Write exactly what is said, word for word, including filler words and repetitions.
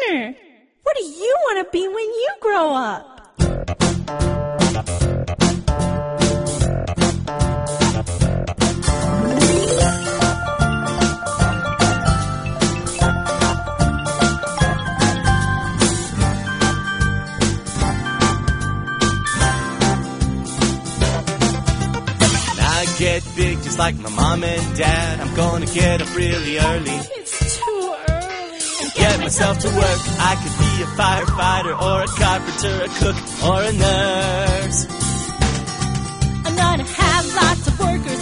dinner. What do you want to be when you grow up? Get big just like my mom and dad. I'm gonna get up really early. It's too early. And get myself to work. I could be a firefighter or a carpenter, a cook or a nurse. I'm gonna have lots of workers